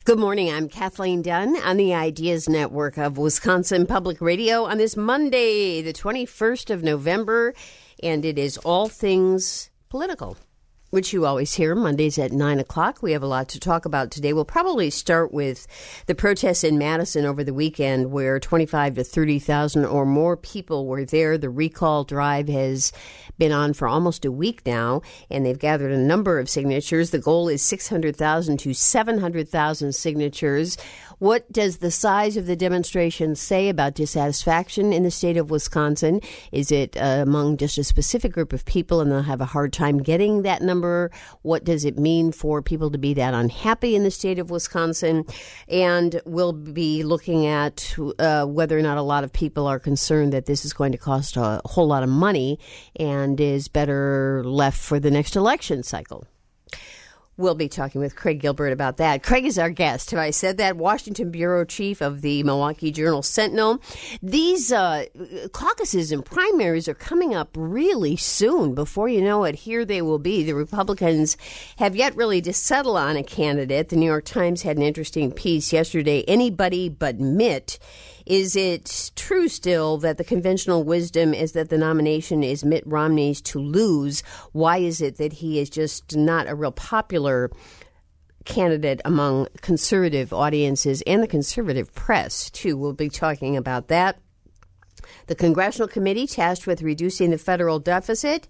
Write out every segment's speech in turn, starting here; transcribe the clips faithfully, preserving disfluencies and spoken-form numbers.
Good morning. I'm Kathleen Dunn on the Ideas Network of Wisconsin Public Radio on this Monday, the twenty-first of November, and it is all things political, which you always hear Mondays at nine o'clock. We have a lot to talk about today. We'll probably start with the protests in Madison over the weekend where twenty-five to thirty thousand or more people were there. The recall drive has been on for almost a week now, and they've gathered a number of signatures. The goal is six hundred thousand to seven hundred thousand signatures. What does the size of the demonstration say about dissatisfaction in the state of Wisconsin? Is it uh, among just a specific group of people and they'll have a hard time getting that number? What does it mean for people to be that unhappy in the state of Wisconsin? And we'll be looking at uh, whether or not a lot of people are concerned that this is going to cost a whole lot of money and is better left for the next election cycle. We'll be talking with Craig Gilbert about that. Craig is our guest. Have I said that? Washington bureau chief of the Milwaukee Journal-Sentinel. These uh, caucuses and primaries are coming up really soon. Before you know it, here they will be. The Republicans have yet really to settle on a candidate. The New York Times had an interesting piece yesterday. Anybody but Mitt. Is it true still that the conventional wisdom is that the nomination is Mitt Romney's to lose? Why is it that he is just not a real popular candidate among conservative audiences and the conservative press, too? We'll be talking about that. The Congressional Committee tasked with reducing the federal deficit,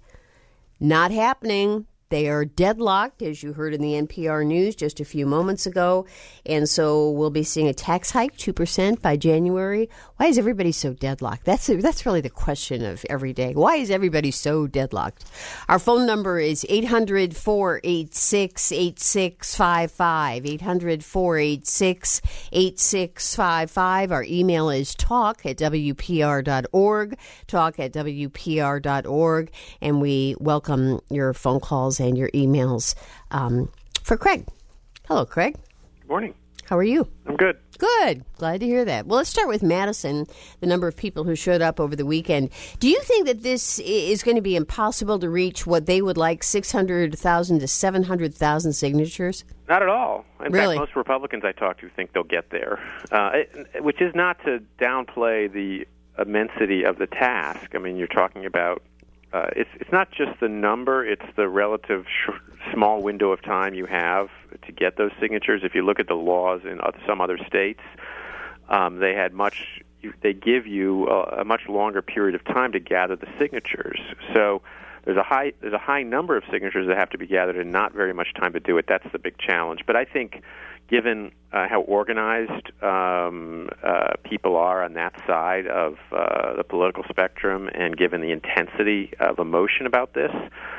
not happening. They are deadlocked, as you heard in the N P R News just a few moments ago. And so we'll be seeing a tax hike, two percent by January. Why is everybody so deadlocked? That's that's really the question of every day. Why is everybody so deadlocked? Our phone number is eight hundred, four eight six, eight six five five, eight hundred, four eight six, eight six five five. Our email is talk at W P R dot org, talk at W P R dot org. And we welcome your phone calls and your emails um, for Craig. Hello, Craig. Good morning. How are you? I'm good. Good. Glad to hear that. Well, let's start with Madison, the number of people who showed up over the weekend. Do you think that this is going to be impossible to reach what they would like, six hundred thousand to seven hundred thousand signatures? Not at all. In really? fact, most Republicans I talk to think they'll get there, uh, it, which is not to downplay the immensity of the task. I mean, you're talking about Uh, it's it's not just the number; it's the relative sh- small window of time you have to get those signatures. If you look at the laws in other, some other states, um, they had much. They give you a, a much longer period of time to gather the signatures. So there's a high there's a high number of signatures that have to be gathered, and not very much time to do it. That's the big challenge. But I think, given uh, how organized um, uh, people are on that side of uh, the political spectrum, and given the intensity of emotion about this,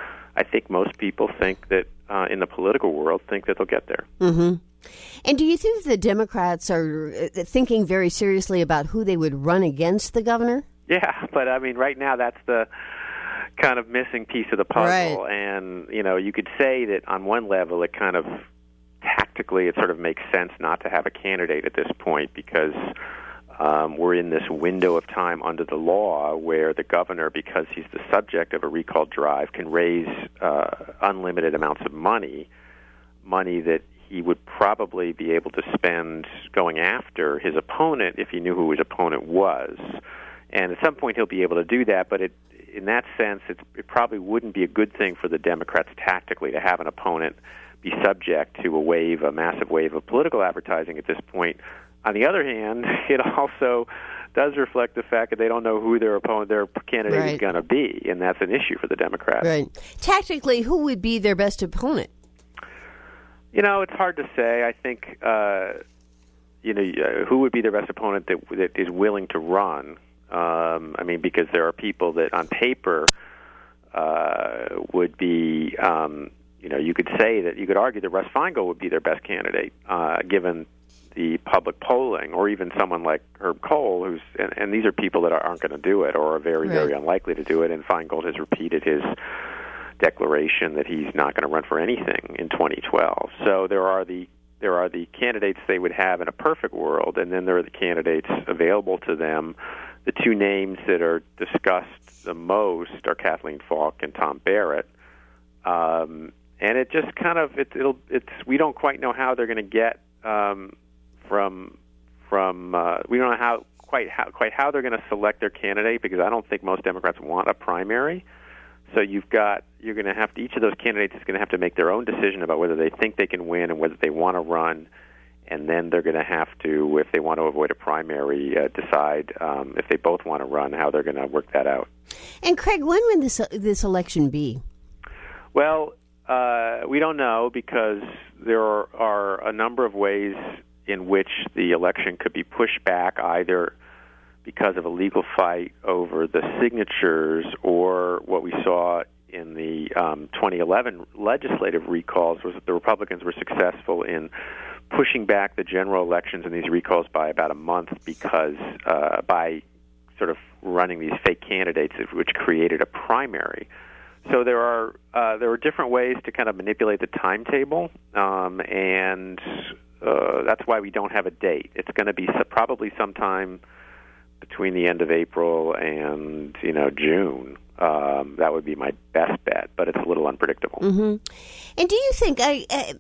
I think most people think that, uh, in the political world, think that they'll get there. Mm-hmm. And do you think the Democrats are thinking very seriously about who they would run against the governor? Yeah, but I mean, right now that's the kind of missing piece of the puzzle. Right. And, you know, you could say that on one level it kind of tactically, it sort of makes sense not to have a candidate at this point because um, we're in this window of time under the law where the governor, because he's the subject of a recall drive, can raise uh, unlimited amounts of money, money that he would probably be able to spend going after his opponent if he knew who his opponent was. And at some point he'll be able to do that, but it, in that sense, it, it probably wouldn't be a good thing for the Democrats tactically to have an opponent be subject to a wave, a massive wave of political advertising at this point. On the other hand, it also does reflect the fact that they don't know who their opponent, their candidate right. is going to be, and that's an issue for the Democrats. Right. Tactically, who would be their best opponent? You know, it's hard to say. I think, uh, you know, uh, who would be their best opponent that, that is willing to run? Um, I mean, because there are people that on paper uh, would be, um, you know, you could say that you could argue that Russ Feingold would be their best candidate, uh, given the public polling, or even someone like Herb Kohl, who's, and, and these are people that aren't going to do it or are very, right. very unlikely to do it, and Feingold has repeated his declaration that he's not going to run for anything in twenty twelve. So there are the there are the candidates they would have in a perfect world, and then there are the candidates available to them. The two names that are discussed the most are Kathleen Falk and Tom Barrett. Um, and it just kind of it, it'll it's we don't quite know how they're going to get um, from from uh, we don't know how quite how quite how they're going to select their candidate, because I don't think most Democrats want a primary. So you've got you're going to have to each of those candidates is going to have to make their own decision about whether they think they can win and whether they want to run, and then they're going to have to, if they want to avoid a primary, uh, decide um, if they both want to run, how they're going to work that out. And Craig, when would this this election be? Well, uh, we don't know, because there are, are a number of ways in which the election could be pushed back, either because of a legal fight over the signatures, or what we saw in the um, twenty eleven legislative recalls was that the Republicans were successful in pushing back the general elections in these recalls by about a month, because uh, by sort of running these fake candidates, which created a primary. So there are uh, there are different ways to kind of manipulate the timetable, um, and uh, that's why we don't have a date. It's going to be so, probably sometime between the end of April and, you know, June. Um, that would be my best bet, but it's a little unpredictable. Mm-hmm. And do you think I, I,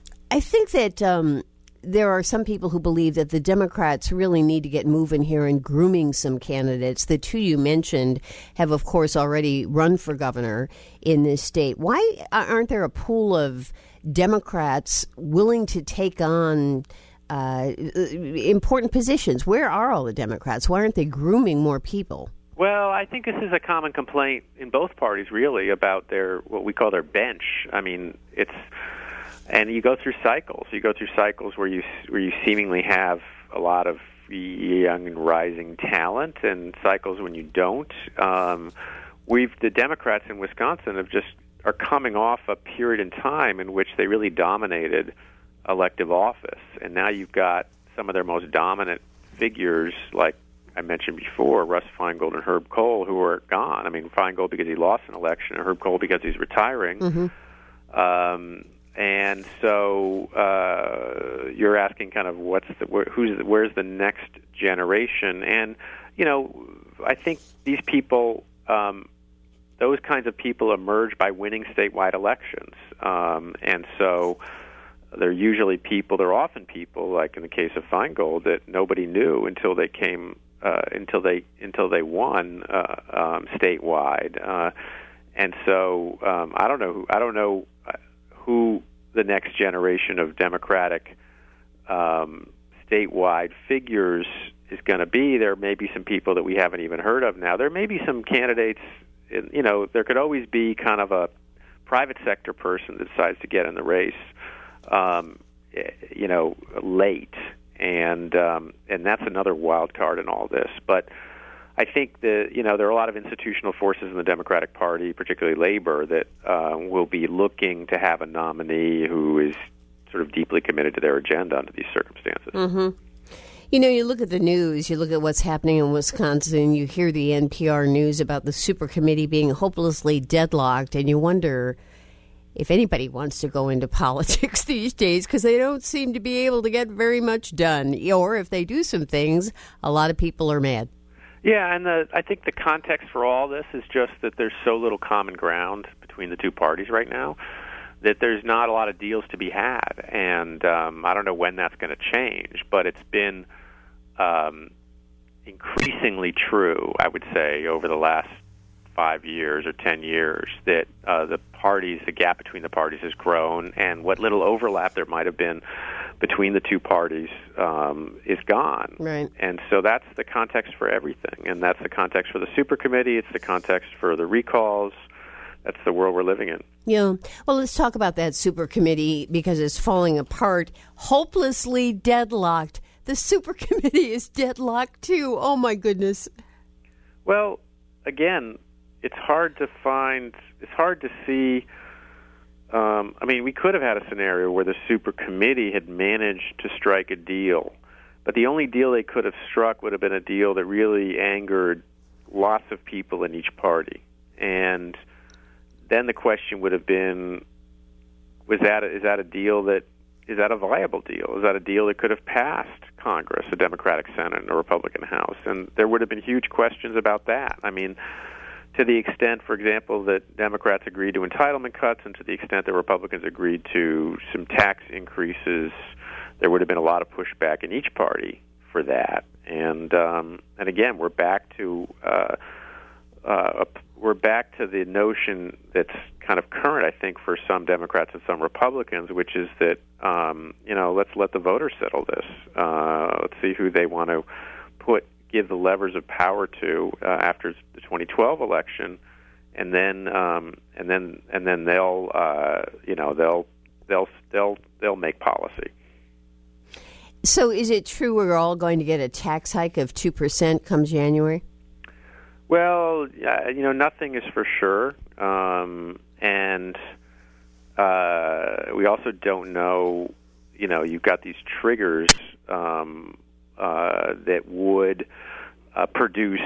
I think that um, there are some people who believe that the Democrats really need to get moving here and grooming some candidates. The two you mentioned have, of course, already run for governor in this state. Why aren't there a pool of Democrats willing to take on Uh, important positions? Where are all the Democrats? Why aren't they grooming more people? Well, I think this is a common complaint in both parties, really, about their what we call their bench. I mean, it's and you go through cycles. You go through cycles where you where you seemingly have a lot of young and rising talent, and cycles when you don't. Um, we've the Democrats in Wisconsin have just are coming off a period in time in which they really dominated elective office, and now you've got some of their most dominant figures, like I mentioned before, Russ Feingold and Herb Kohl, who are gone. I mean, Feingold because he lost an election, and Herb Kohl because he's retiring. Mm-hmm. Um, and so uh, you're asking kind of what's the where, who's the, where's the next generation? And you know, I think these people, um, those kinds of people, emerge by winning statewide elections, um, and so. They're usually people, they're often people, like in the case of Feingold, that nobody knew until they came, uh, until they until they won uh, um, statewide. Uh, and so um, I don't know who I don't know who the next generation of Democratic um, statewide figures is going to be. There may be some people that we haven't even heard of now. There may be some candidates. In, you know, there could always be kind of a private sector person that decides to get in the race. Um, you know, late, and um, and that's another wild card in all this. But I think that you know there are a lot of institutional forces in the Democratic Party, particularly labor, that uh, will be looking to have a nominee who is sort of deeply committed to their agenda under these circumstances. Mm-hmm. You know, you look at the news, you look at what's happening in Wisconsin, you hear the N P R news about the super committee being hopelessly deadlocked, and you wonder if anybody wants to go into politics these days, because they don't seem to be able to get very much done. Or if they do some things, a lot of people are mad. Yeah, and the, I think the context for all this is just that there's so little common ground between the two parties right now that there's not a lot of deals to be had. And um, I don't know when that's going to change, but it's been um, increasingly true, I would say, over the last five years or ten years that uh, the parties, the gap between the parties has grown, and what little overlap there might have been between the two parties um, is gone. Right. And so that's the context for everything, and that's the context for the super committee. It's the context for the recalls. That's the world we're living in. Yeah. Well, let's talk about that super committee because it's falling apart, hopelessly deadlocked. The super committee is deadlocked too. Oh my goodness. Well, again, it's hard to find, it's hard to see, um, I mean, we could have had a scenario where the super committee had managed to strike a deal, but the only deal they could have struck would have been a deal that really angered lots of people in each party. And then the question would have been, was that a, is that a deal that, is that a viable deal? Is that a deal that could have passed Congress, a Democratic Senate, and a Republican House? And there would have been huge questions about that. I mean, to the extent, for example, that Democrats agreed to entitlement cuts and to the extent that Republicans agreed to some tax increases there would have been a lot of pushback in each party for that. And um, and again, we're back to uh, uh, we're back to the notion that's kind of current, I think, for some Democrats and some Republicans, which is that um, you know let's let the voters settle this. Uh, let's see who they want to put give the levers of power to uh, after the twenty twelve election, and then um, and then and then they'll uh, you know they'll they'll they'll they'll make policy. So is it true we're all going to get a tax hike of two percent come January? Well, uh, you know, nothing is for sure. Um, and uh, we also don't know, you know, you've got these triggers um, uh, that would uh, produce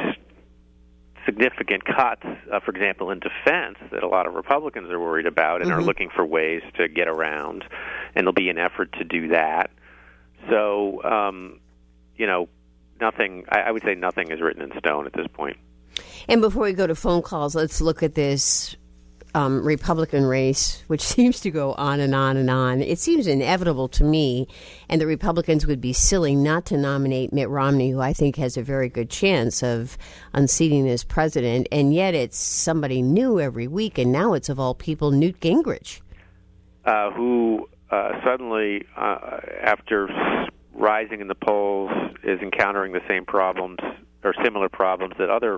significant cuts, uh, for example, in defense that a lot of Republicans are worried about and mm-hmm. are looking for ways to get around. And there'll be an effort to do that. So, um, you know, nothing, I, I would say nothing is written in stone at this point. And before we go to phone calls, let's look at this um, Republican race, which seems to go on and on and on. It seems inevitable to me, and the Republicans would be silly not to nominate Mitt Romney, who I think has a very good chance of unseating as president, and yet it's somebody new every week, and now it's, of all people, Newt Gingrich. Uh, who... Uh, suddenly, uh, after rising in the polls, is encountering the same problems or similar problems that other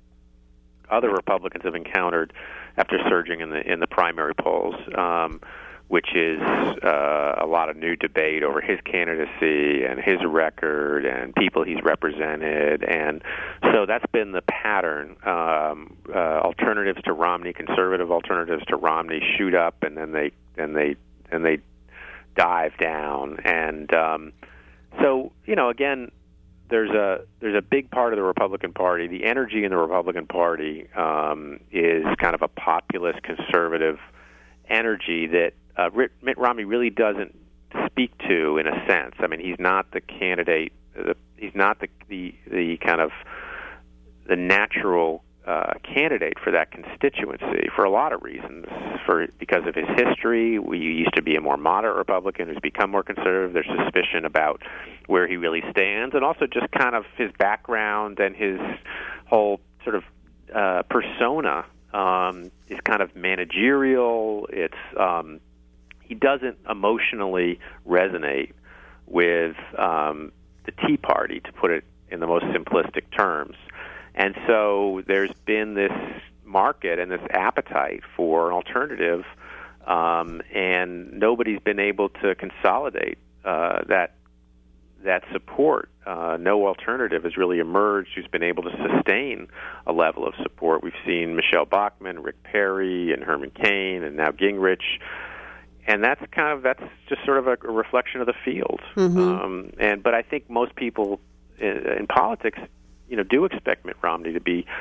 other Republicans have encountered after surging in the in the primary polls, um, which is uh, a lot of new debate over his candidacy and his record and people he's represented, and so that's been the pattern. Um, uh, alternatives to Romney, conservative alternatives to Romney, shoot up, and then they and they and they. dive down, and um, so you know, again, there's a there's a big part of the Republican Party. The energy in the Republican Party um, is kind of a populist, conservative energy that uh, Mitt Romney really doesn't speak to, in a sense. I mean, he's not the candidate. The, he's not the, the the kind of the natural uh, candidate for that constituency for a lot of reasons. For because of his history, we used to be a more moderate Republican who's become more conservative. There's suspicion about where he really stands, and also just kind of his background and his whole sort of uh, persona um, is kind of managerial. It's um, he doesn't emotionally resonate with um, the Tea Party, to put it in the most simplistic terms. And so there's been this market and this appetite for an alternative, um, and nobody's been able to consolidate uh, that that support. Uh, no alternative has really emerged who's been able to sustain a level of support. We've seen Michelle Bachmann, Rick Perry, and Herman Cain, and now Gingrich, and that's kind of that's just sort of a, a reflection of the field. Mm-hmm. Um, and but I think most people in, in politics, you know, do expect Mitt Romney to be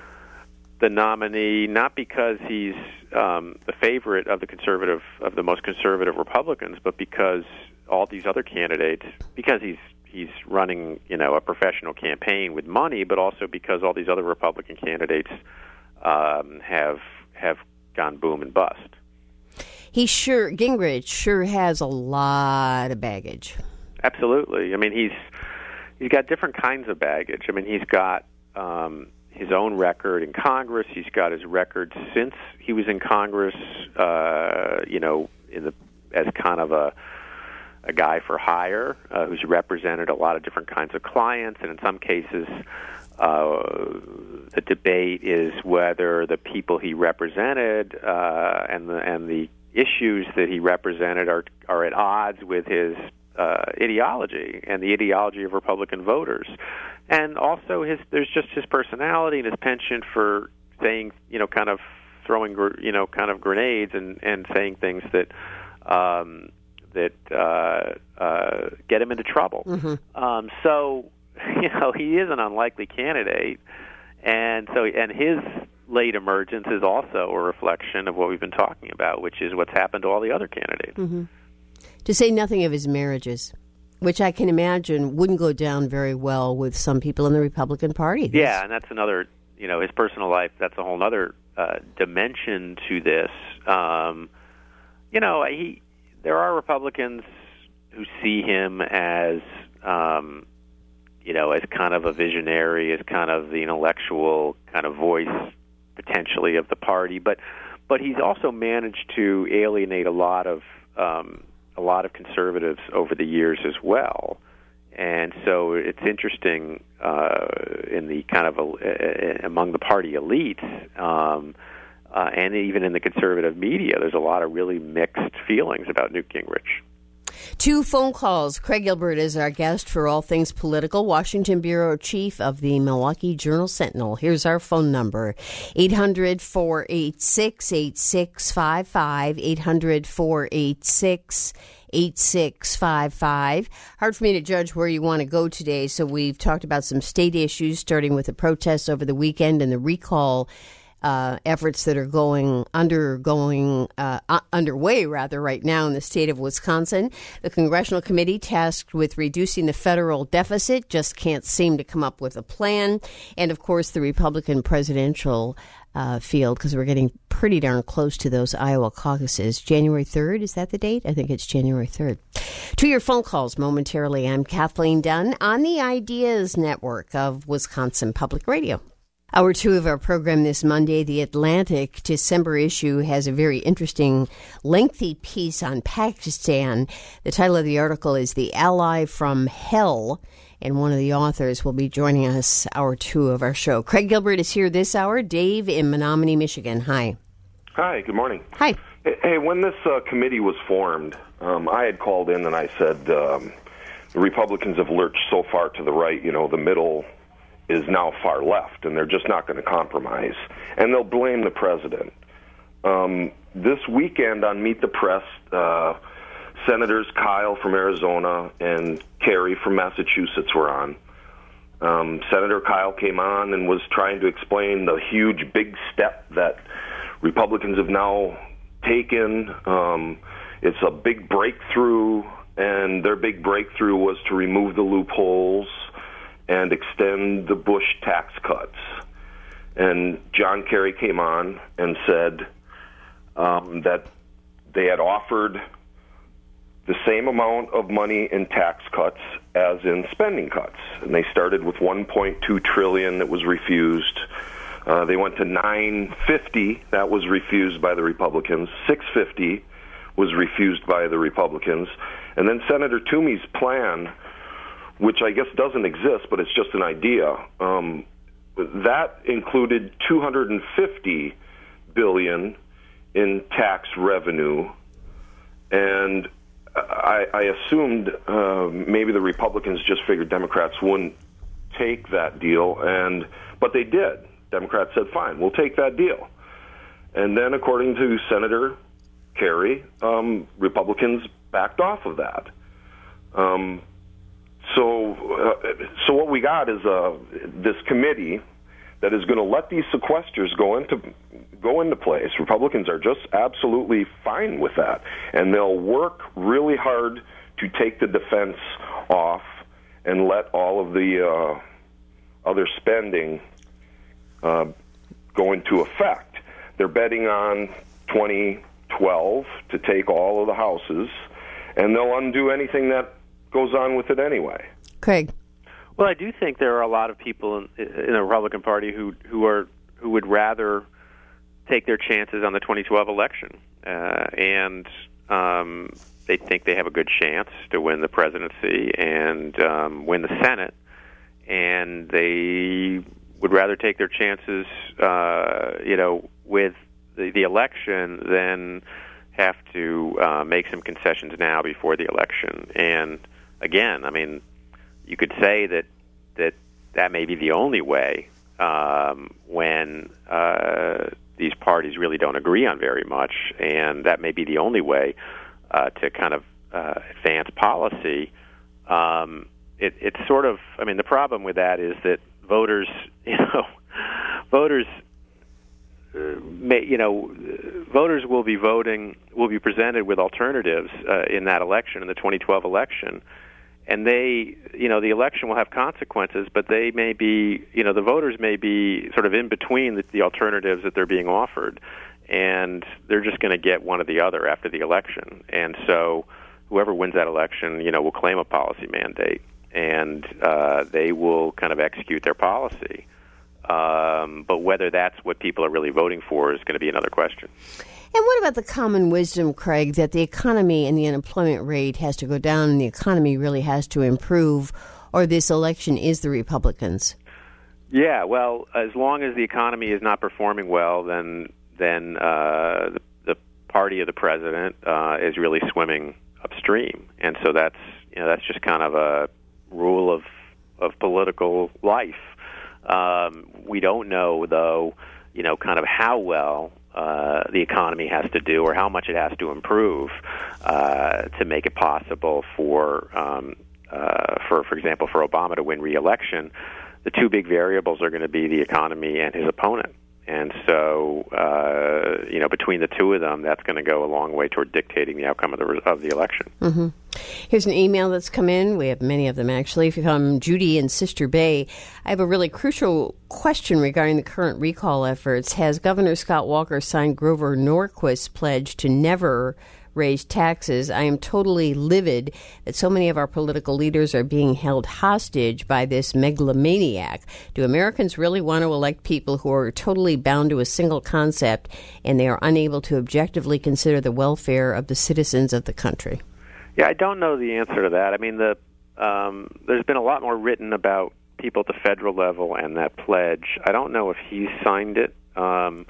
the nominee, not because he's um, the favorite of the conservative, of the most conservative Republicans, but because all these other candidates, because he's he's running, you know, a professional campaign with money, but also because all these other Republican candidates um, have have gone boom and bust. He sure, Gingrich sure has a lot of baggage. Absolutely. I mean, he's he's got different kinds of baggage. I mean, he's got um, his own record in Congress. He's got his record since he was in Congress. Uh, you know, in the as kind of a a guy for hire uh, who's represented a lot of different kinds of clients, and in some cases, uh, the debate is whether the people he represented uh, and the and the issues that he represented are are at odds with his uh, ideology and the ideology of Republican voters, and also his there's just his personality and his penchant for saying, you know, kind of throwing, you know, kind of grenades and and saying things that. Um, that uh, uh, get him into trouble. Mm-hmm. Um, so, you know, he is an unlikely candidate, and so and his late emergence is also a reflection of what we've been talking about, which is what's happened to all the other candidates. Mm-hmm. To say nothing of his marriages, which I can imagine wouldn't go down very well with some people in the Republican Party. This. Yeah, and that's another, you know, his personal life, that's a whole other uh, dimension to this. Um, you know, he... There are Republicans who see him as, um, you know, as kind of a visionary, as kind of the intellectual kind of voice potentially of the party. But but he's also managed to alienate a lot of um, a lot of conservatives over the years as well. And so it's interesting uh, in the kind of uh, among the party elites, um, uh, and even in the conservative media, there's a lot of really mixed feelings about Newt Gingrich. Two phone calls. Craig Gilbert is our guest for All Things Political, Washington Bureau Chief of the Milwaukee Journal-Sentinel. Here's our phone number, eight hundred, four eight six, eight six five five, eight hundred, four eight six, eight six five five. Hard for me to judge where you want to go today, so we've talked about some state issues, starting with the protests over the weekend and the recall Uh, efforts that are going undergoing uh, uh, underway rather right now in the state of Wisconsin. The congressional committee tasked with reducing the federal deficit just can't seem to come up with a plan. And of course, the Republican presidential uh, field, because we're getting pretty darn close to those Iowa caucuses. January third, is that the date? I think it's January third. To your phone calls momentarily. I'm Kathleen Dunn on the Ideas Network of Wisconsin Public Radio. Hour two of our program this Monday, the Atlantic December issue has a very interesting, lengthy piece on Pakistan. The title of the article is The Ally from Hell, and one of the authors will be joining us hour two of our show. Craig Gilbert is here this hour. Dave in Menominee, Michigan. Hi. Hi, good morning. Hi. Hey, when this uh, committee was formed, um, I had called in and I said um, the Republicans have lurched so far to the right, you know, the middle is now far left, and they're just not going to compromise. And they'll blame the president. Um, this weekend on Meet the Press, uh, Senators Kyle from Arizona and Kerry from Massachusetts were on. Um, Senator Kyle came on and was trying to explain the huge, big step that Republicans have now taken. Um, it's a big breakthrough, and their big breakthrough was to remove the loopholes and extend the Bush tax cuts. And John Kerry came on and said um, that they had offered the same amount of money in tax cuts as in spending cuts. And they started with one point two trillion dollars that was refused. Uh, they went to nine fifty, that was refused by the Republicans. six fifty was refused by the Republicans. And then Senator Toomey's plan, which I guess doesn't exist, but it's just an idea, um, that included two hundred fifty billion dollars in tax revenue, and I, I assumed uh, maybe the Republicans just figured Democrats wouldn't take that deal, and but they did. Democrats said, fine, we'll take that deal. And then, according to Senator Kerry, um, Republicans backed off of that. Um, So, uh, so what we got is uh, this committee that is going to let these sequesters go into go into place. Republicans are just absolutely fine with that, and they'll work really hard to take the defense off and let all of the uh, other spending uh, go into effect. They're betting on twenty twelve to take all of the houses, and they'll undo anything that goes on with it anyway. Craig. Well, I do think there are a lot of people in, in the Republican Party who who are who would rather take their chances on the twenty twelve election, uh, and um, they think they have a good chance to win the presidency and um, win the Senate, and they would rather take their chances, uh, you know, with the, the election than have to uh, make some concessions now before the election. And again, I mean, you could say that that that may be the only way um, when uh, these parties really don't agree on very much, and that may be the only way uh, to kind of uh, advance policy. Um, it, it's sort of, I mean, the problem with that is that voters, you know, voters. Uh, may, you know, voters will be voting, will be presented with alternatives uh, in that election, in the twenty twelve election, and they, you know, the election will have consequences, but they may be, you know, the voters may be sort of in between the, the alternatives that they're being offered, and they're just going to get one or the other after the election. And so whoever wins that election, you know, will claim a policy mandate, and uh, they will kind of execute their policy. Um, but whether that's what people are really voting for is going to be another question. And what about the common wisdom, Craig, that the economy and the unemployment rate has to go down and the economy really has to improve, or this election is the Republicans? Yeah, well, as long as the economy is not performing well, then then uh, the, the party of the president uh, is really swimming upstream, and so that's you know that's just kind of a rule of of political life. Um, we don't know, though, you know, kind of how well uh, the economy has to do or how much it has to improve uh, to make it possible for, um, uh, for, for example, for Obama to win re-election. The two big variables are going to be the economy and his opponent. And so, uh, you know, between the two of them, that's going to go a long way toward dictating the outcome of the of the election. Mm-hmm. Here's an email that's come in. We have many of them, actually, from Judy in Sister Bay. I have a really crucial question regarding the current recall efforts. Has Governor Scott Walker signed Grover Norquist's pledge to never raise taxes? I am totally livid that so many of our political leaders are being held hostage by this megalomaniac. Do Americans really want to elect people who are totally bound to a single concept and they are unable to objectively consider the welfare of the citizens of the country? Yeah, I don't know the answer to that. I mean, the um, there's been a lot more written about people at the federal level and that pledge. I don't know if he signed it. Um,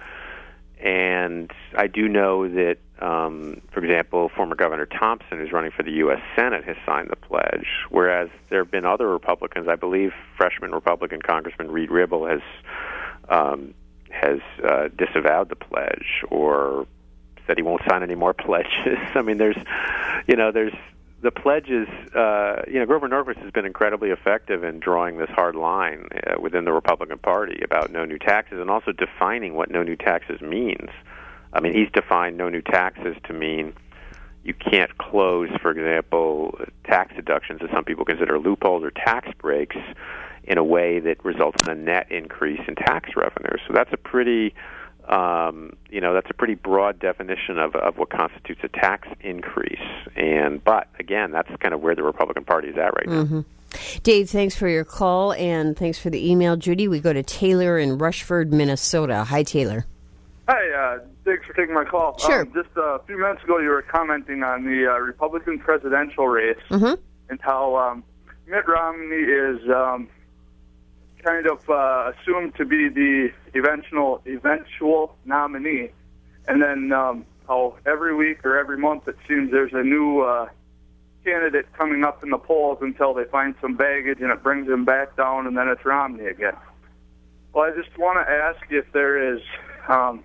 and I do know that, um, for example, former Governor Thompson, who's running for the U S Senate, has signed the pledge, whereas there have been other Republicans. I believe freshman Republican Congressman Reed Ribble has um, has uh, disavowed the pledge or said he won't sign any more pledges. I mean, there's, you know, there's the pledges. Uh, you know, Grover Norquist has been incredibly effective in drawing this hard line uh, within the Republican Party about no new taxes and also defining what no new taxes means. I mean, he's defined no new taxes to mean you can't close, for example, tax deductions that some people consider loopholes or tax breaks in a way that results in a net increase in tax revenue. So that's a pretty Um, you know, that's a pretty broad definition of, of what constitutes a tax increase. And but again, that's kind of where the Republican Party is at right now. Mm-hmm. Dave, thanks for your call and thanks for the email. Judy, we go to Taylor in Rushford, Minnesota. Hi, Taylor. Hi, uh, thanks for taking my call. Sure. Um, just a few minutes ago, you were commenting on the uh, Republican presidential race mm-hmm. and how um, Mitt Romney is um, kind of uh, assumed to be the eventual eventual nominee, and then um, how every week or every month it seems there's a new uh, candidate coming up in the polls until they find some baggage and it brings him back down, and then it's Romney again. Well, I just want to ask if there is um,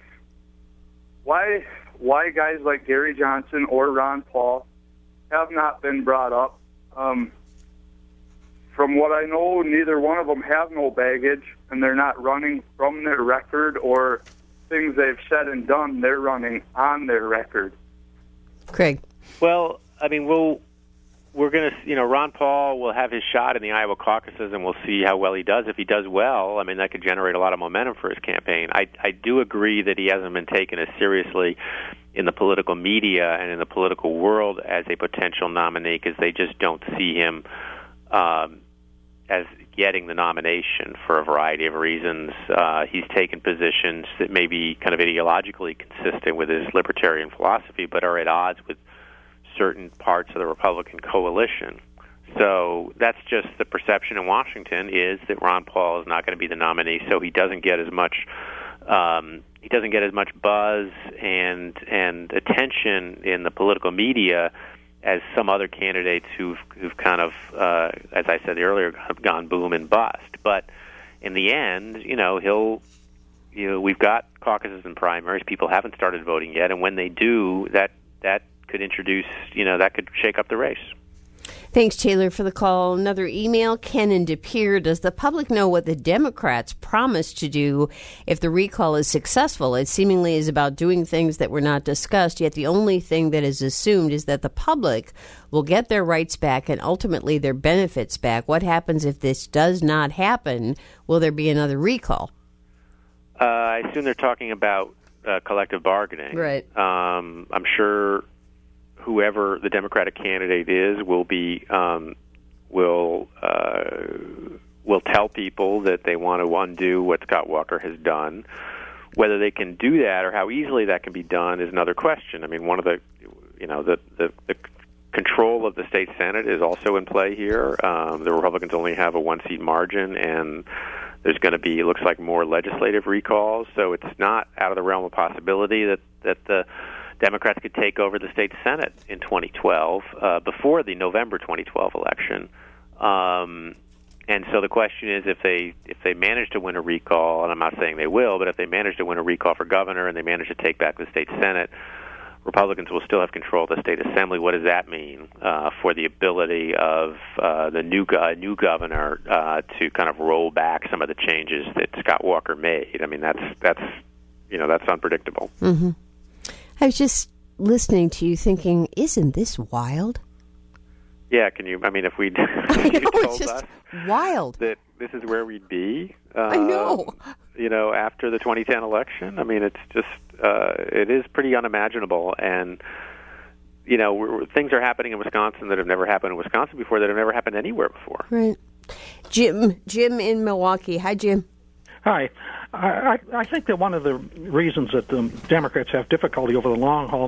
why why guys like Gary Johnson or Ron Paul have not been brought up. Um, From what I know, neither one of them have no baggage, and they're not running from their record or things they've said and done. They're running on their record. Craig. Well, I mean, we'll, we're going to, you know, Ron Paul will have his shot in the Iowa caucuses, and we'll see how well he does. If he does well, I mean, that could generate a lot of momentum for his campaign. I, I do agree that he hasn't been taken as seriously in the political media and in the political world as a potential nominee because they just don't see him um, as getting the nomination for a variety of reasons. Uh, he's taken positions that may be kind of ideologically consistent with his libertarian philosophy, but are at odds with certain parts of the Republican coalition. So that's just the perception in Washington, is that Ron Paul is not going to be the nominee, so he doesn't get as much um, he doesn't get as much buzz and and attention in the political media as some other candidates who've who've kind of, uh, as I said earlier, have gone boom and bust. But in the end, you know, he'll, you know, we've got caucuses and primaries. People haven't started voting yet, and when they do, that that could introduce, you know, that could shake up the race. Thanks, Taylor, for the call. Another email, Ken in De Pere. Does the public know what the Democrats promised to do if the recall is successful? It seemingly is about doing things that were not discussed, yet the only thing that is assumed is that the public will get their rights back and ultimately their benefits back. What happens if this does not happen? Will there be another recall? Uh, I assume they're talking about uh, collective bargaining. Right. Um, I'm sure whoever the Democratic candidate is will be um, will uh, will tell people that they want to undo what Scott Walker has done. Whether they can do that or how easily that can be done is another question. I mean, one of the you know the the, the control of the state Senate is also in play here. Um, the Republicans only have a one-seat margin, and there's going to be, it looks like, more legislative recalls. So it's not out of the realm of possibility that, that the Democrats could take over the state Senate in twenty twelve, uh, before the November twenty twelve election. Um, and so the question is, if they if they manage to win a recall, and I'm not saying they will, but if they manage to win a recall for governor and they manage to take back the state Senate, Republicans will still have control of the state assembly. What does that mean uh, for the ability of uh, the new go- new governor uh, to kind of roll back some of the changes that Scott Walker made? I mean, that's that's you know that's unpredictable. Mm-hmm. I was just listening to you, thinking, isn't this wild? Yeah, can you? I mean, if we I know, told it's just us wild that this is where we'd be, uh, I know. You know, after the twenty ten election, I mean, it's just uh, it is pretty unimaginable, and you know, we're, things are happening in Wisconsin that have never happened in Wisconsin before, that have never happened anywhere before. Right, Jim. Jim in Milwaukee. Hi, Jim. Hi. I, I think that one of the reasons that the Democrats have difficulty over the long haul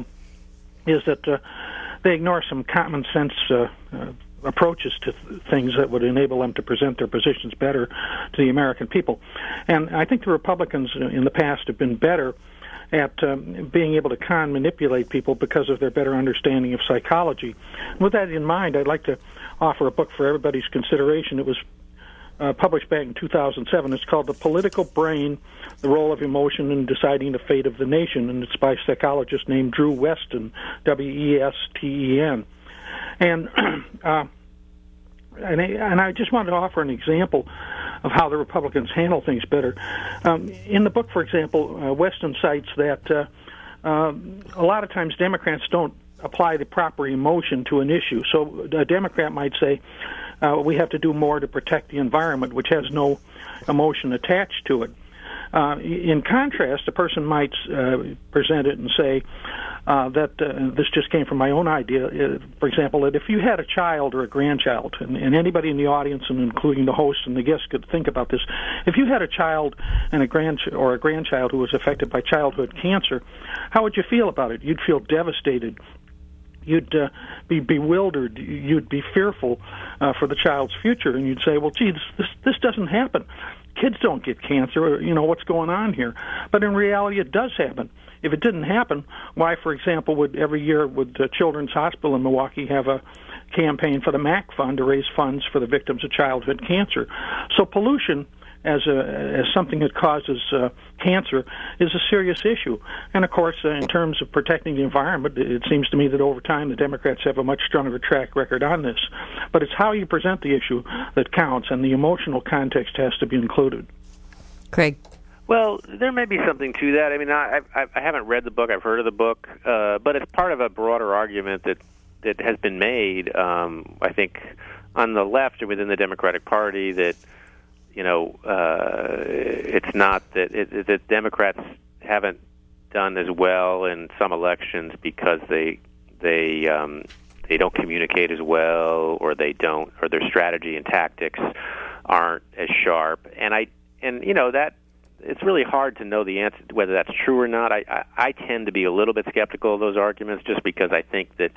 is that uh, they ignore some common sense uh, uh, approaches to th- things that would enable them to present their positions better to the American people. And I think the Republicans in the past have been better at um, being able to con manipulate people because of their better understanding of psychology. With that in mind, I'd like to offer a book for everybody's consideration. It was Uh, published back in two thousand seven. It's called The Political Brain, The Role of Emotion in Deciding the Fate of the Nation, and it's by a psychologist named Drew Weston, W E S T E N. And, uh, and, I, and I just wanted to offer an example of how the Republicans handle things better. Um, in the book, for example, uh, Weston cites that uh, uh, a lot of times Democrats don't apply the proper emotion to an issue. So a Democrat might say, Uh, we have to do more to protect the environment, which has no emotion attached to it. Uh, in contrast, a person might uh, present it and say uh, that uh, this just came from my own idea. Uh, for example, that if you had a child or a grandchild, and, and anybody in the audience, and including the host and the guests, could think about this. If you had a child and a grand or a grandchild who was affected by childhood cancer, how would you feel about it? You'd feel devastated. You'd uh, be bewildered. You'd be fearful uh, for the child's future, and you'd say, "Well, gee, this, this this doesn't happen. Kids don't get cancer. Or, you know, what's going on here?" But in reality, it does happen. If it didn't happen, why, for example, would every year would the Children's Hospital in Milwaukee have a campaign for the M A C Fund to raise funds for the victims of childhood cancer? So pollution, as a as something that causes uh, cancer, is a serious issue. And of course, uh, in terms of protecting the environment, it seems to me that over time the Democrats have a much stronger track record on this. But it's how you present the issue that counts, and the emotional context has to be included. Craig. Well, there may be something to that. I mean, I, I, I haven't read the book. I've heard of the book, uh, but it's part of a broader argument that that has been made, um, I think, on the left or within the Democratic Party, that you know, uh, it's not that it, that Democrats haven't done as well in some elections because they they um, they don't communicate as well, or they don't, or their strategy and tactics aren't as sharp. And I and you know that it's really hard to know the answer whether that's true or not. I, I I tend to be a little bit skeptical of those arguments, just because I think that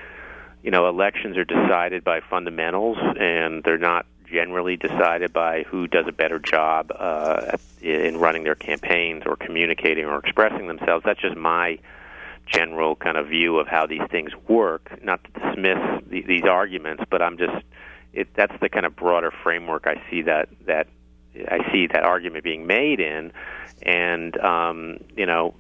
you know elections are decided by fundamentals, and they're not generally decided by who does a better job uh, in running their campaigns or communicating or expressing themselves. That's just my general kind of view of how these things work. Not to dismiss the, these arguments, but I'm just it, that's the kind of broader framework I see that that I see that argument being made in. And um, you know,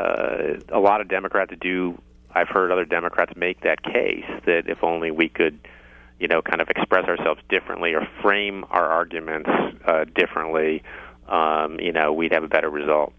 uh, a lot of Democrats do. I've heard other Democrats make that case that if only we could, you know, kind of express ourselves differently or frame our arguments uh, differently, um, you know, we'd have a better result.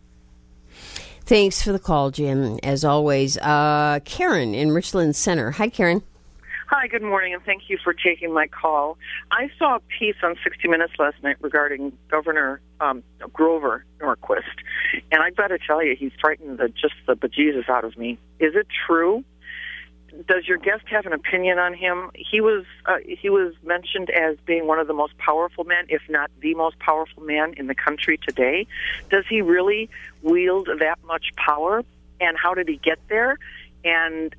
Thanks for the call, Jim, as always. Uh, Karen in Richland Center. Hi, Karen. Hi, good morning, and thank you for taking my call. I saw a piece on sixty minutes last night regarding Governor um, Grover Norquist, and I got to tell you, he's frightened the, just the bejesus out of me. Is it true does your guest have an opinion on him? He was uh, he was mentioned as being one of the most powerful men, if not the most powerful man in the country today. Does he really wield that much power? And how did he get there? And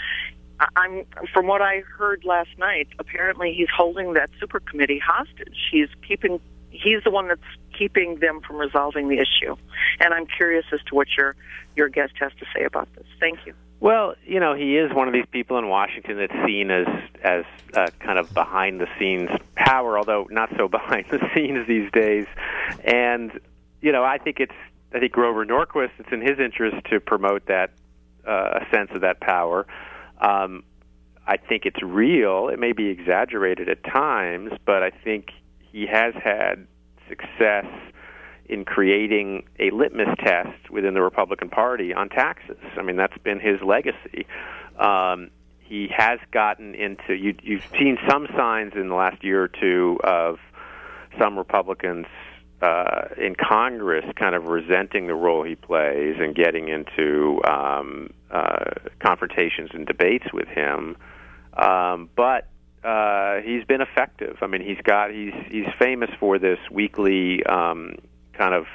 I'm from what I heard last night, apparently he's holding that super committee hostage. He's keeping he's the one that's keeping them from resolving the issue. And I'm curious as to what your your guest has to say about this. Thank you. Well, you know, he is one of these people in Washington that's seen as as uh, kind of behind-the-scenes power, although not so behind the scenes these days. And, you know, I think it's I think Grover Norquist, it's in his interest to promote that uh, a sense of that power. Um, I think it's real. It may be exaggerated at times, but I think he has had success in creating a litmus test within the Republican Party on taxes. I mean, that's been his legacy. Um, he has gotten into, you, you've seen some signs in the last year or two of some Republicans uh, in Congress kind of resenting the role he plays and getting into um, uh, confrontations and debates with him. Um, but uh, he's been effective. I mean, he's got, he's, he's famous for this weekly um, kind of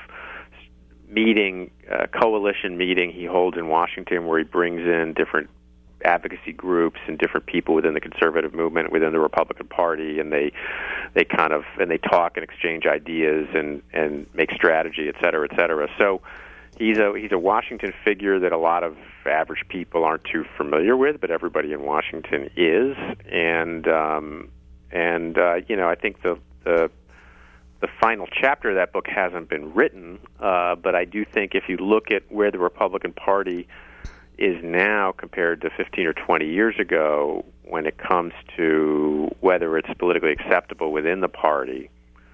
meeting, uh, coalition meeting he holds in Washington where he brings in different advocacy groups and different people within the conservative movement, within the Republican Party, and they they kind of, and they talk and exchange ideas and, and make strategy, et cetera, et cetera. So he's a, he's a Washington figure that a lot of average people aren't too familiar with, but everybody in Washington is. And, um, and uh, you know, I think the, the The final chapter of that book hasn't been written, uh, but I do think if you look at where the Republican Party is now compared to fifteen or twenty years ago when it comes to whether it's politically acceptable within the party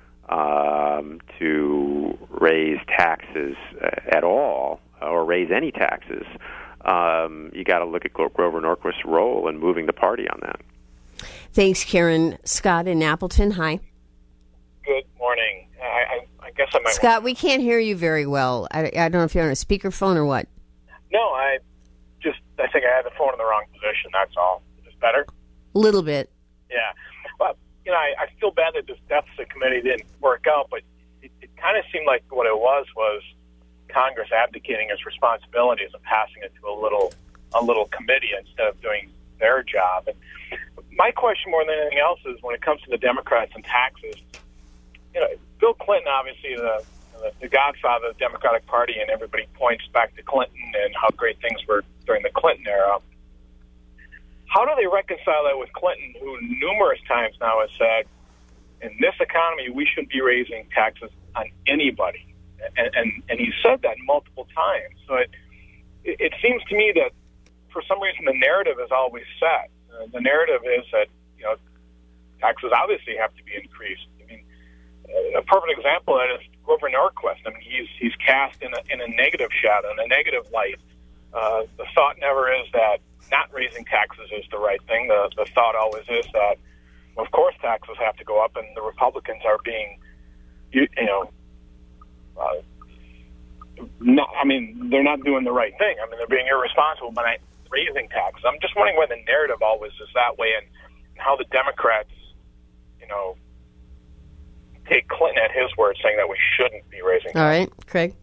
um, to raise taxes uh, at all or raise any taxes, um, you got to look at Grover Norquist's role in moving the party on that. Thanks, Karen. Scott in Appleton, hi. Good morning. I, I, I guess I might... Scott, we can't hear you very well. I, I don't know if you're on a speakerphone or what. No, I just, I think I had the phone in the wrong position, that's all. Is this better? A little bit. Yeah. Well, you know, I, I feel bad that this deficit committee didn't work out, but it, it kind of seemed like what it was was Congress abdicating its responsibilities and passing it to a little, a little committee instead of doing their job. And my question more than anything else is when it comes to the Democrats and taxes, you know, Bill Clinton, obviously the, the the godfather of the Democratic Party, and everybody points back to Clinton and how great things were during the Clinton era. How do they reconcile that with Clinton, who numerous times now has said, in this economy, we shouldn't be raising taxes on anybody? And, and, and he said that multiple times. So it, it seems to me that for some reason the narrative is always set. Uh, the narrative is that, you know, taxes obviously have to be increased. A perfect example of that is Grover Norquist. I mean, he's he's cast in a in a negative shadow, in a negative light. Uh, the thought never is that not raising taxes is the right thing. The the thought always is that, of course, taxes have to go up, and the Republicans are being, you, you know, uh, not. I mean, they're not doing the right thing. I mean, they're being irresponsible by raising taxes. I'm just wondering why the narrative always is that way, and how the Democrats, you know, take Clinton at his word, saying that we shouldn't be raising taxes. All right, Craig.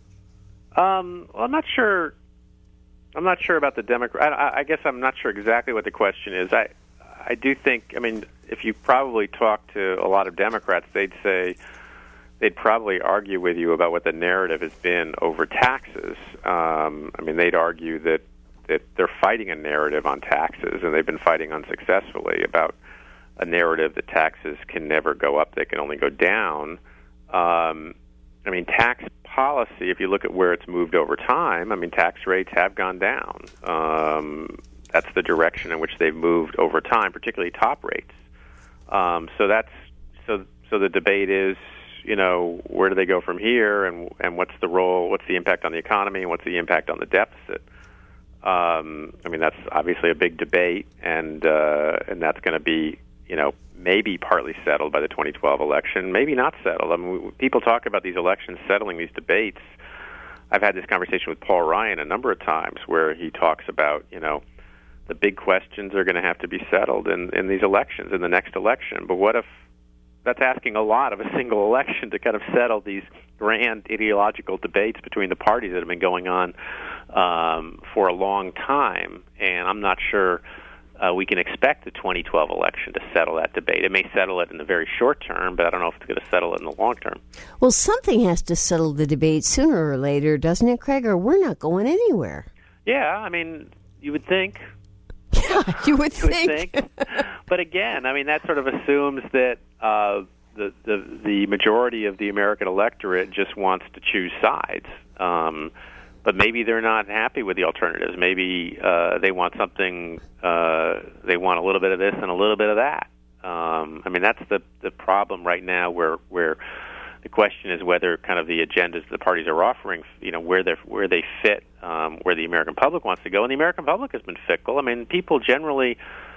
Um, well, I'm not sure. I'm not sure about the Democrat. I, I guess I'm not sure exactly what the question is. I, I do think. I mean, if you probably talk to a lot of Democrats, they'd say they'd probably argue with you about what the narrative has been over taxes. Um, I mean, they'd argue that that they're fighting a narrative on taxes, and they've been fighting unsuccessfully about a narrative that taxes can never go up, they can only go down. Um, I mean, tax policy, if you look at where it's moved over time, I mean, tax rates have gone down. Um, that's the direction in which they've moved over time, particularly top rates. Um, so that's so. So the debate is, you know, where do they go from here, and and what's the role, what's the impact on the economy, and what's the impact on the deficit? Um, I mean, that's obviously a big debate, and uh, and that's going to be, you know, maybe partly settled by the twenty twelve election, maybe not settled. I mean, we, people talk about these elections settling these debates. I've had this conversation with Paul Ryan a number of times where he talks about, you know, the big questions are going to have to be settled in, in these elections, in the next election. But what if that's asking a lot of a single election to kind of settle these grand ideological debates between the parties that have been going on um, for a long time? And I'm not sure uh, we can expect the twenty twelve election to settle that debate. It may settle it in the very short term, but I don't know if it's going to settle it in the long term. Well, something has to settle the debate sooner or later, doesn't it, Craig? Or we're not going anywhere. Yeah, I mean, you would think. Yeah, you would you think. Would think. But again, I mean, that sort of assumes that uh, the, the the majority of the American electorate just wants to choose sides. Um, but maybe they're not happy with the alternatives. Maybe uh, they want something. Uh, they want a little bit of this and a little bit of that. Um, I mean, that's the the problem right now, where where the question is whether kind of the agendas the parties are offering, you know, where they where they fit, um, where the American public wants to go. And the American public has been fickle. I mean, people generally,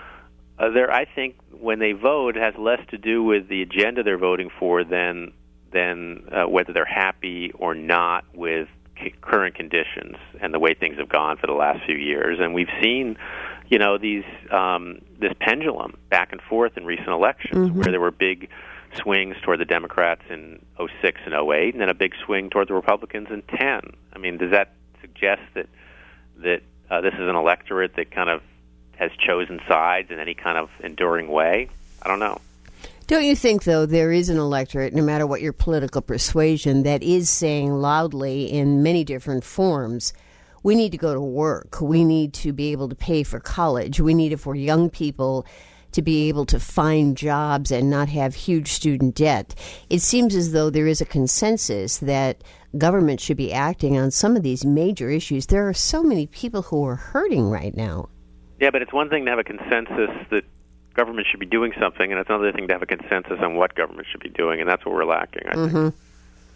uh, there, I think, when they vote, has less to do with the agenda they're voting for than than uh, whether they're happy or not with c- current conditions and the way things have gone for the last few years. And we've seen, you know, these um, this pendulum back and forth in recent elections, mm-hmm. where there were big swings toward the Democrats in oh six and oh eight, and then a big swing toward the Republicans in ten. I mean, does that suggest that that uh, this is an electorate that kind of has chosen sides in any kind of enduring way? I don't know. Don't you think, though, there is an electorate, no matter what your political persuasion, that is saying loudly in many different forms, we need to go to work, we need to be able to pay for college, we need it for young people to be able to find jobs and not have huge student debt. It seems as though there is a consensus that government should be acting on some of these major issues. There are so many people who are hurting right now. Yeah, but it's one thing to have a consensus that government should be doing something, and it's another thing to have a consensus on what government should be doing, and that's what we're lacking, I mm-hmm. think.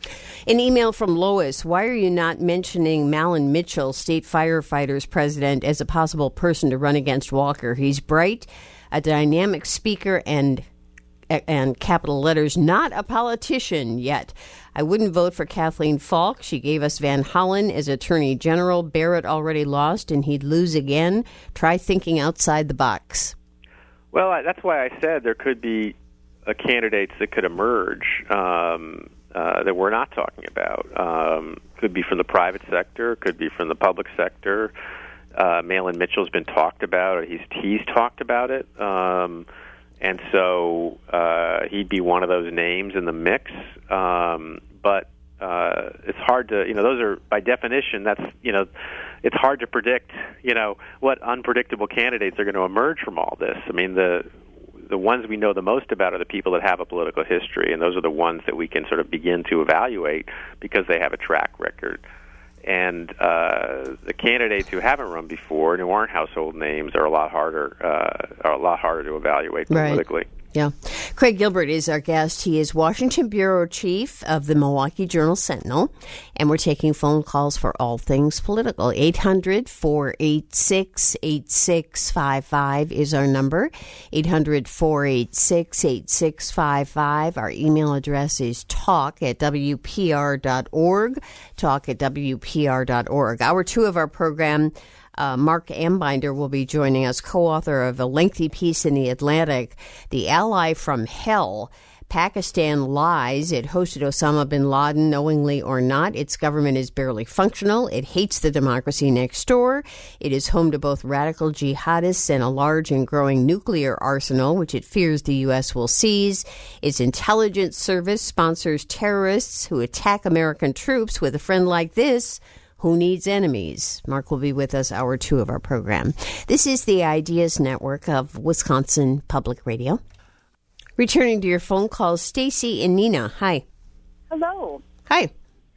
An email from Lois. Why are you not mentioning Malin Mitchell, state firefighters president, as a possible person to run against Walker? He's bright, a dynamic speaker, and and capital letters, not a politician yet. I wouldn't vote for Kathleen Falk. She gave us Van Hollen as Attorney General. Barrett already lost, and he'd lose again. Try thinking outside the box. Well, I, that's why I said there could be uh, candidates that could emerge um, uh, that we're not talking about. Um, could be from the private sector, could be from the public sector. Uh, Malin Mitchell's been talked about. He's he's talked about it, um, and so uh, he'd be one of those names in the mix. Um, but uh, it's hard to, you know, those are by definition. That's, you know, it's hard to predict, you know, what unpredictable candidates are going to emerge from all this. I mean, the the ones we know the most about are the people that have a political history, and those are the ones that we can sort of begin to evaluate because they have a track record. And uh, the candidates who haven't run before and who aren't household names are a lot harder uh, are a lot harder to evaluate politically. Right. Yeah. Craig Gilbert is our guest. He is Washington Bureau Chief of the Milwaukee Journal-Sentinel, and we're taking phone calls for all things political. eight hundred, four eight six, eight six five five is our number. eight hundred, four eight six, eight six five five. Our email address is talk at w p r dot org, talk at w p r dot org. Hour two of our program, Uh, Mark Ambinder will be joining us, co-author of a lengthy piece in The Atlantic, The Ally from Hell, Pakistan Lies. It hosted Osama bin Laden, knowingly or not. Its government is barely functional. It hates the democracy next door. It is home to both radical jihadists and a large and growing nuclear arsenal, which it fears the U S will seize. Its intelligence service sponsors terrorists who attack American troops. With a friend like this, who needs enemies? Mark will be with us hour two of our program. This is the Ideas Network of Wisconsin Public Radio. Returning to your phone calls, Stacy and Nina. Hi. Hello. Hi.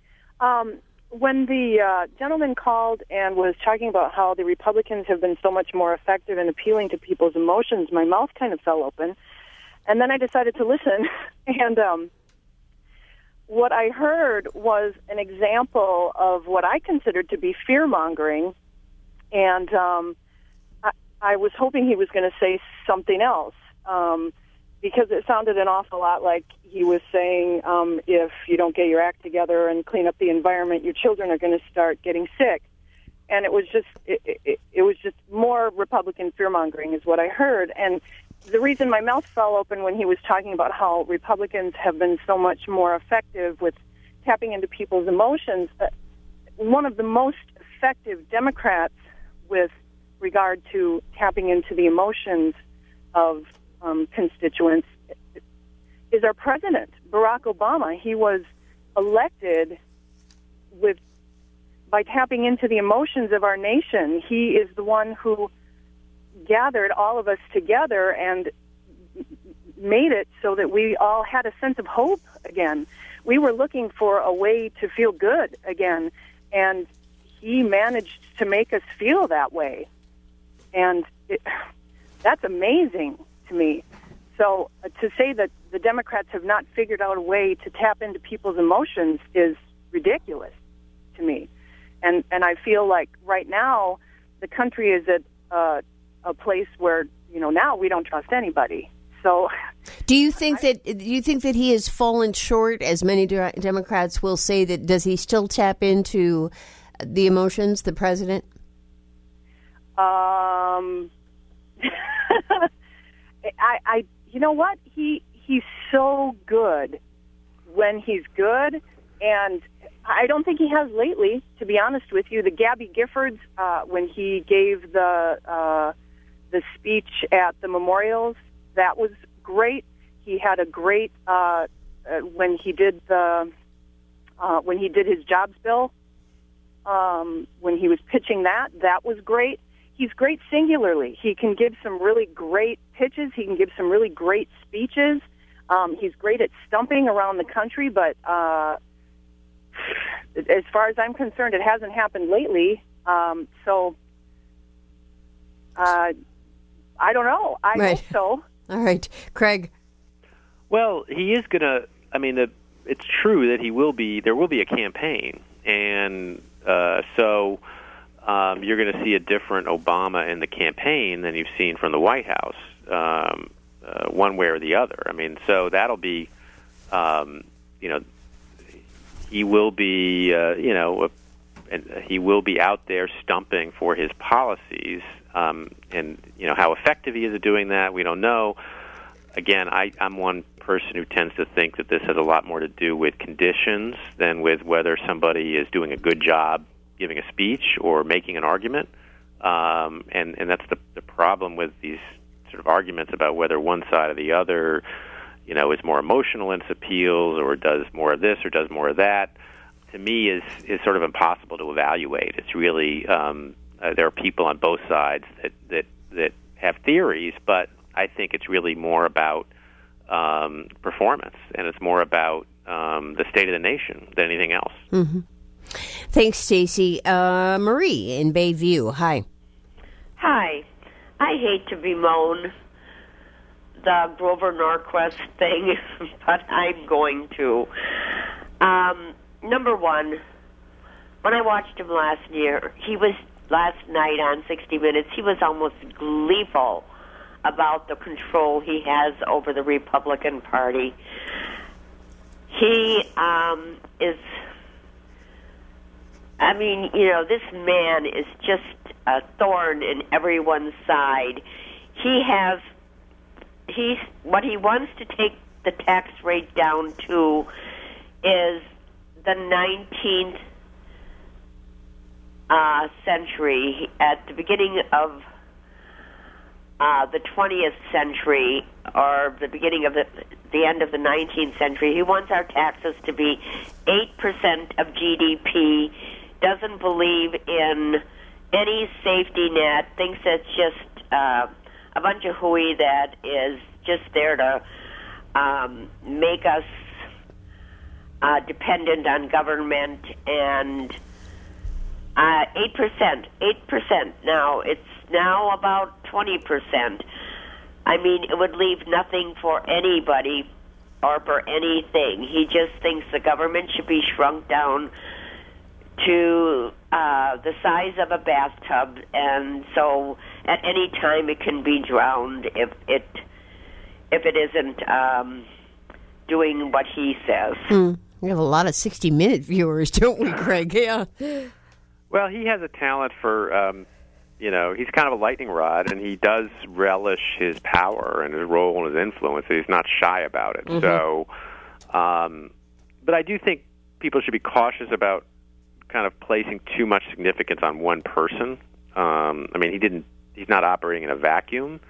Um, when the uh, gentleman called and was talking about how the Republicans have been so much more effective in appealing to people's emotions, my mouth kind of fell open. And then I decided to listen. and um, what I heard was an example of what I considered to be fear-mongering. And um, I, I was hoping he was going to say something else. Um, because it sounded an awful lot like he was saying, um, if you don't get your act together and clean up the environment, your children are going to start getting sick. and it was just it, it, it was just more Republican fear-mongering is what I heard. And the reason my mouth fell open when he was talking about how Republicans have been so much more effective with tapping into people's emotions, uh, one of the most effective Democrats with regard to tapping into the emotions of um, constituents is our president, Barack Obama. He was elected with by tapping into the emotions of our nation. He is the one who gathered all of us together and made it so that we all had a sense of hope again. We were looking for a way to feel good again, and he managed to make us feel that way. And it, that's amazing to me. So uh, to say that the Democrats have not figured out a way to tap into people's emotions is ridiculous to me. And and I feel like right now the country is at uh, a place where, you know, now we don't trust anybody. So, do you think I, that do you think that he has fallen short, as many de- Democrats will say? That does he still tap into the emotions, the president? Um, I, I, you know what? He he's so good when he's good, and I don't think he has lately. To be honest with you, the Gabby Giffords uh, when he gave the uh, the speech at the memorials, that was great. He had a great uh, uh, when he did the uh, when he did his jobs bill. Um, when he was pitching that, that was great. He's great singularly. He can give some really great pitches. He can give some really great speeches. Um, he's great at stumping around the country, but uh, as far as I'm concerned, it hasn't happened lately. Um, so uh, I don't know. I right. hope so. All right, Craig. Well, he is going to. I mean, the, it's true that he will be. There will be a campaign, and uh, so. Um, you're going to see a different Obama in the campaign than you've seen from the White House, um, uh, one way or the other. I mean, so that'll be, um, you know, he will be, uh, you know, and he will be out there stumping for his policies, um, and you know how effective he is at doing that, we don't know. Again, I, I'm one person who tends to think that this has a lot more to do with conditions than with whether somebody is doing a good job giving a speech or making an argument, um, and and that's the the problem with these sort of arguments about whether one side or the other, you know, is more emotional in its appeals or does more of this or does more of that. To me, is is sort of impossible to evaluate. It's really um, uh, there are people on both sides that that that have theories, but I think it's really more about um, performance, and it's more about um, the state of the nation than anything else. Mm-hmm. Thanks, Stacy. Uh, Marie in Bayview. Hi. Hi. I hate to bemoan the Grover Norquist thing, but I'm going to. Um, number one, when I watched him last year, he was last night on sixty minutes, he was almost gleeful about the control he has over the Republican Party. He um, is... I mean, you know, this man is just a thorn in everyone's side. He has, he's, what he wants to take the tax rate down to is the nineteenth uh, century. At the beginning of uh, the twentieth century, or the beginning of the, the end of the nineteenth century, he wants our taxes to be eight percent of G D P, doesn't believe in any safety net, thinks it's just uh, a bunch of hooey that is just there to um, make us uh, dependent on government. And uh, eight percent, eight percent now, it's now about twenty percent. I mean, it would leave nothing for anybody or for anything. He just thinks the government should be shrunk down to uh, the size of a bathtub, and so at any time it can be drowned if it if it isn't um, doing what he says. Mm. We have a lot of sixty-minute viewers, don't we, Craig? Yeah. Well, he has a talent for, um, you know, he's kind of a lightning rod, and he does relish his power and his role and his influence. He's not shy about it. Mm-hmm. So, um, but I do think people should be cautious about kind of placing too much significance on one person. Um, I mean, he didn't. He's not operating in a vacuum.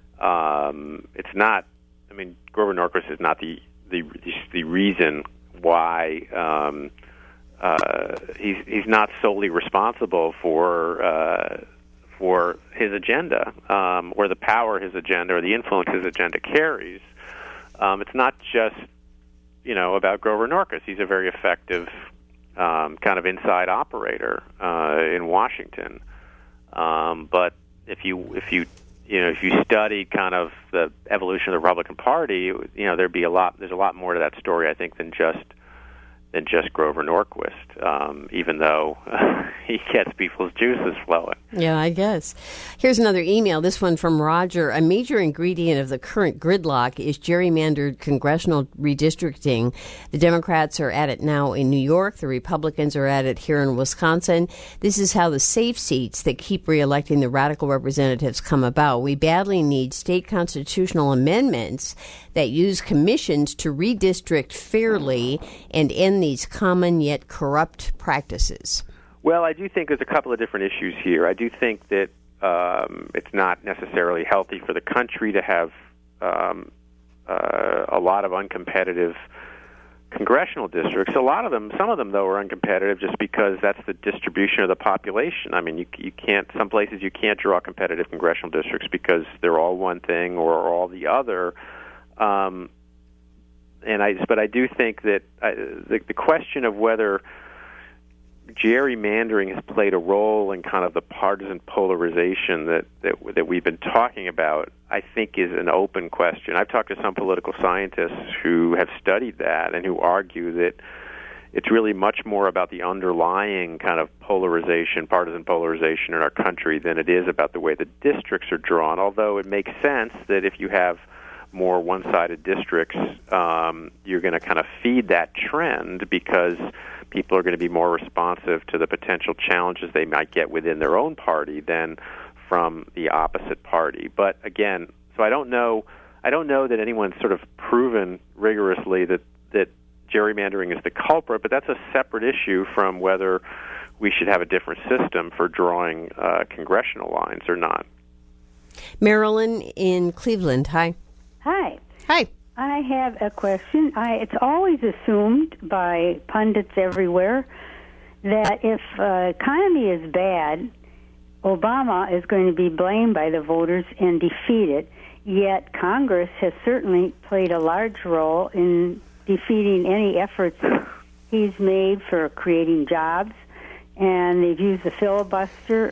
Um, it's not. I mean, Grover Norquist is not the the the reason why um, uh, he's he's not solely responsible for uh, for his agenda um, or the power his agenda or the influence his agenda carries. Um, it's not just you know about Grover Norquist. He's a very effective um, kind of inside operator uh, in Washington. Um, but if you if you you know if you studied kind of the evolution of the Republican Party, you know there'd be a lot. There's a lot more to that story, I think, than just than just Grover Norquist. Um, even though uh, he gets people's juices flowing. Yeah, I guess. Here's another email. This one from Roger. A major ingredient of the current gridlock is gerrymandered congressional redistricting. The Democrats are at it now in New York. The Republicans are at it here in Wisconsin. This is how the safe seats that keep reelecting the radical representatives come about. We badly need state constitutional amendments that use commissions to redistrict fairly and end these common yet corrupt practices. Well, I do think there's a couple of different issues here. I do think that um, it's not necessarily healthy for the country to have um, uh, a lot of uncompetitive congressional districts. A lot of them, some of them, though, are uncompetitive just because that's the distribution of the population. I mean, you, you can't, some places you can't draw competitive congressional districts because they're all one thing or all the other. Um, and I, but I do think that I, the, the question of whether gerrymandering has played a role in kind of the partisan polarization that, that that we've been talking about, I think is an open question. I've talked to some political scientists who have studied that and who argue that it's really much more about the underlying kind of polarization, partisan polarization in our country than it is about the way the districts are drawn, although it makes sense that if you have more one-sided districts, um, you're going to kind of feed that trend because people are going to be more responsive to the potential challenges they might get within their own party than from the opposite party. But again, so I don't know. I don't know that anyone's sort of proven rigorously that that gerrymandering is the culprit. But that's a separate issue from whether we should have a different system for drawing uh, congressional lines or not. Marilyn in Cleveland. Hi. Hi. Hi. I have a question. I, it's always assumed by pundits everywhere that if uh, economy is bad, Obama is going to be blamed by the voters and defeated. Yet Congress has certainly played a large role in defeating any efforts he's made for creating jobs, and they've used the filibuster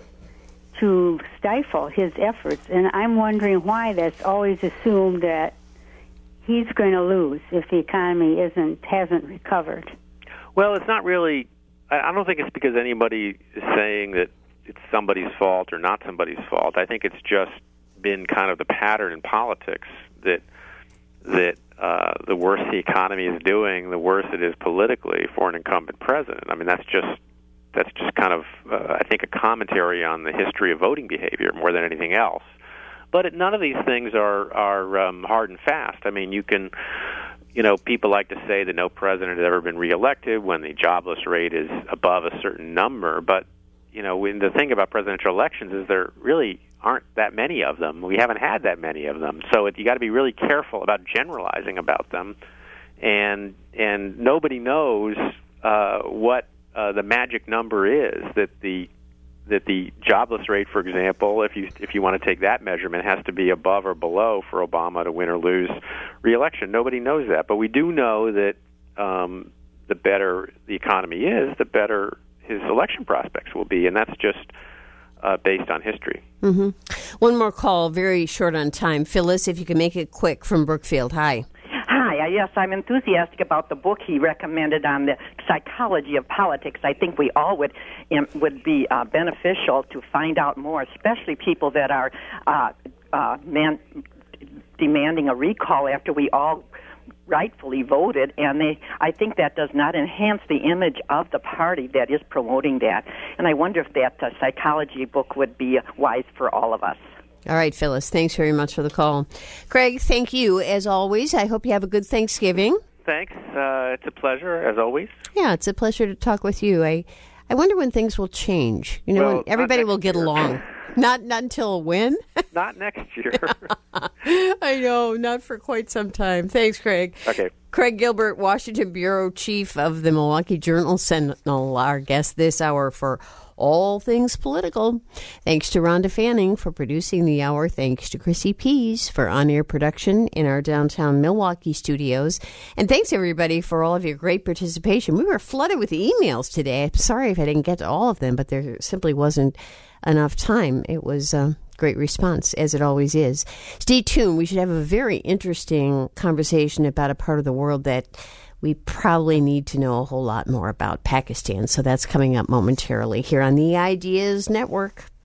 to stifle his efforts. And I'm wondering why that's always assumed that he's going to lose if the economy isn't hasn't recovered. Well, it's not really. I don't think it's because anybody is saying that it's somebody's fault or not somebody's fault. I think it's just been kind of the pattern in politics that that uh, the worse the economy is doing, the worse it is politically for an incumbent president. I mean, that's just that's just kind of uh, I think a commentary on the history of voting behavior more than anything else. But it, none of these things are are um, hard and fast. I mean, you can, you know, people like to say that no president has ever been reelected when the jobless rate is above a certain number. But, you know, when the thing about presidential elections is there really aren't that many of them. We haven't had that many of them. So it, you got to be really careful about generalizing about them. And and nobody knows uh, what uh, the magic number is that the that the jobless rate, for example, if you if you want to take that measurement, has to be above or below for Obama to win or lose re-election. Nobody knows that, but we do know that um, the better the economy is, the better his election prospects will be, and that's just uh, based on history. Mm-hmm. One more call, very short on time. Phyllis, if you can make it quick, from Brookfield. Hi. Hi, yes, I'm enthusiastic about the book he recommended on the psychology of politics. I think we all would um, would be uh, beneficial to find out more, especially people that are uh, uh, man, demanding a recall after we all rightfully voted, and they, I think that does not enhance the image of the party that is promoting that. And I wonder if that uh, psychology book would be wise for all of us. All right, Phyllis, thanks very much for the call. Craig, thank you, as always. I hope you have a good Thanksgiving. Thanks. Uh, it's a pleasure, as always. Yeah, it's a pleasure to talk with you. I, I wonder when things will change. You know, well, when everybody will get year. along. Not not until when? Not next year. I know, not for quite some time. Thanks, Craig. Okay. Craig Gilbert, Washington Bureau Chief of the Milwaukee Journal-Sentinel, our guest this hour for All Things Political. Thanks to Rhonda Fanning for producing the hour. Thanks to Chrissy Pease for on-air production in our downtown Milwaukee studios. And thanks, everybody, for all of your great participation. We were flooded with emails today. I'm sorry if I didn't get to all of them, but there simply wasn't enough time. It was a great response, as it always is. Stay tuned. We should have a very interesting conversation about a part of the world that we probably need to know a whole lot more about, Pakistan. So that's coming up momentarily here on the Ideas Network.